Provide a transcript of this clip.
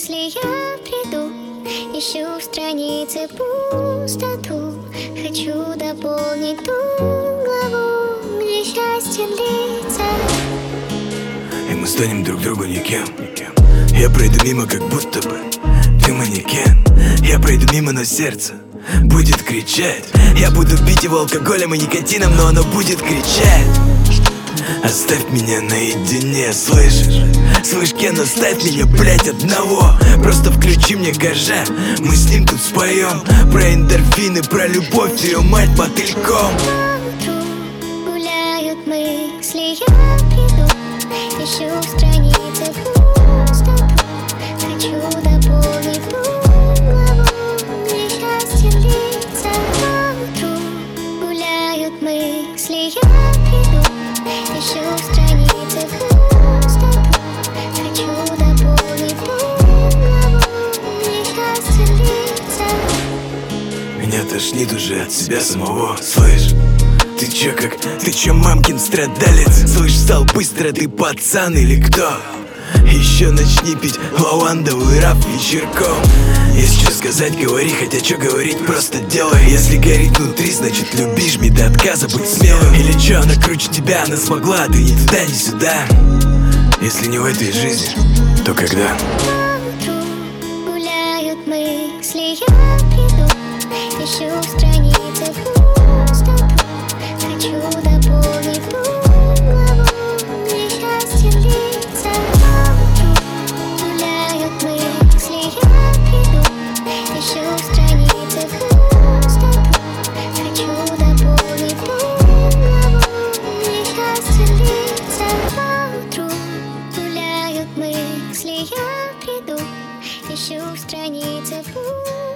мысли я приду, ищу в странице пустоту. Хочу дополнить ту главу, где счастье длится. И мы станем друг другу никем. Я пройду мимо, как будто бы ты манекен. Я пройду мимо, но сердце будет кричать. Я буду пить его алкоголем и никотином, но оно будет кричать: оставь меня наедине, слышишь? Слышь, Кен, оставь меня, блять, одного. Просто включи мне Гажа, мы с ним тут споем про эндорфины, про любовь, ее мать мотыльком. По утру гуляют мысли, я приду, ищу в странице пустоту. Хочу дополнить ту главу, где счастье длится. По утру гуляют мысли, я приду, ищу в странице пустоту. Хочу дополнить ту главу, где счастье длится. Меня тошнит уже от себя самого, слышь? Ты чё, мамкин страдалец? Слышь, встал быстро, ты пацан или кто? Еще начни пить лавандовый раф вечерком. Если что сказать, говори, хотя что говорить, просто делай. Если горит внутри, значит любишь, жми до отказа, будь смелым. Или чё, она круче тебя, она смогла, а ты ни туда, ни сюда. Если не в этой жизни, то когда? По утру гуляют мысли, я приду, ищу в странице пустоту. Хочу дополнить ту главу, где счастье длится. По утру гуляют мысли, я приду, ищу в странице пустоту. Хочу дополнить ту главу, где счастье длится. По утру гуляют мысли, я приду, ищу в странице пустоту.